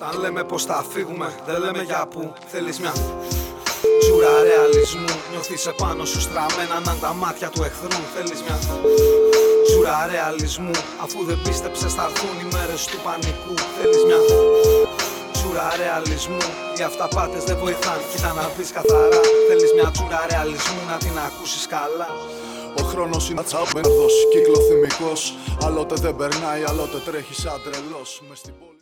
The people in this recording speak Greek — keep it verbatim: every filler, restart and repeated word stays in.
Όταν λέμε πως θα φύγουμε, δεν λέμε για που. Θέλεις μια τζούρα ρεαλισμού. Νιώθεις επάνω σου στραμμένα να τα μάτια του εχθρού. Θέλεις μια τζούρα ρεαλισμού. Αφού δεν πίστεψες θα έρθουν οι μέρες του πανικού. Θέλεις μια τζούρα ρεαλισμού. Οι αυταπάτες δεν βοηθάν, κοίτα να δεις καθαρά. Θέλεις μια τζούρα ρεαλισμού να την ακούσεις καλά. Ο χρόνος είναι τσάμπερδος, κύκλο θυμικός. Άλλοτε δεν περνάει, άλλοτε τρέχει σαν τρελός μες στην πόλη.